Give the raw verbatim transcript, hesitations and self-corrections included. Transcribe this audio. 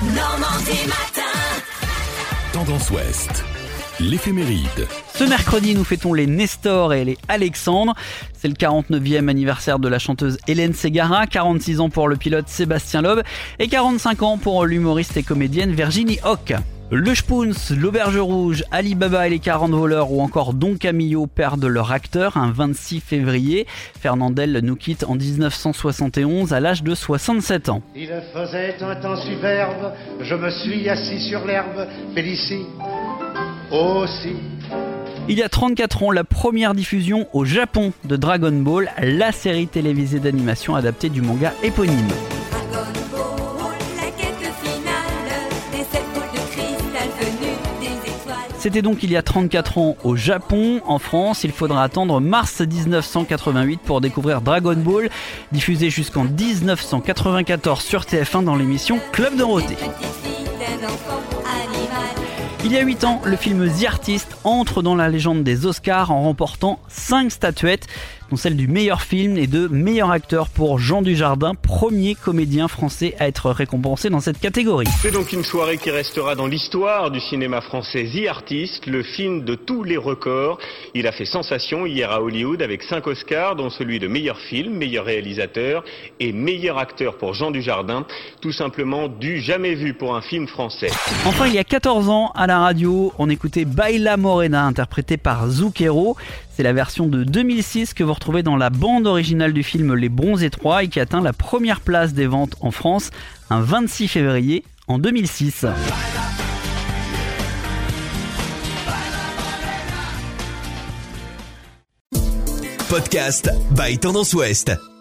Normandie matin. Tendance Ouest, l'éphéméride. Ce mercredi, nous fêtons les Nestor et les Alexandre. C'est le quarante-neuvième anniversaire de la chanteuse Hélène Ségara, quarante-six ans pour le pilote Sébastien Loeb et quarante-cinq ans pour l'humoriste et comédienne Virginie Hoc. Le Spoons, l'Auberge Rouge, Ali Baba et les quarante voleurs ou encore Don Camillo perdent leur acteur un vingt-six février. Fernandel nous quitte en dix-neuf cent soixante et onze à l'âge de soixante-sept ans. Il faisait un temps superbe, je me suis assis sur l'herbe, Félicie aussi. Il y a trente-quatre ans, la première diffusion au Japon de Dragon Ball, la série télévisée d'animation adaptée du manga éponyme. C'était donc il y a trente-quatre ans au Japon. En France, il faudra attendre mars dix-neuf cent quatre-vingt-huit pour découvrir Dragon Ball, diffusé jusqu'en dix-neuf cent quatre-vingt-quatorze sur T F un dans l'émission Club Dorothée. Il y a huit ans, le film The Artist entre dans la légende des Oscars en remportant cinq statuettes, dont celle du meilleur film et de meilleur acteur pour Jean Dujardin, premier comédien français à être récompensé dans cette catégorie. C'est donc une soirée qui restera dans l'histoire du cinéma français. The Artist, le film de tous les records. Il a fait sensation hier à Hollywood avec cinq Oscars, dont celui de meilleur film, meilleur réalisateur et meilleur acteur pour Jean Dujardin. Tout simplement du jamais vu pour un film français. Enfin, il y a quatorze ans, à la radio, on écoutait Baila Morena, interprété par Zucchero. C'est la version de deux mille six que vous retrouvez dans la bande originale du film Les Bronzés trois et qui atteint la première place des ventes en France un vingt-six février en deux mille six. Podcast by Tendance Ouest.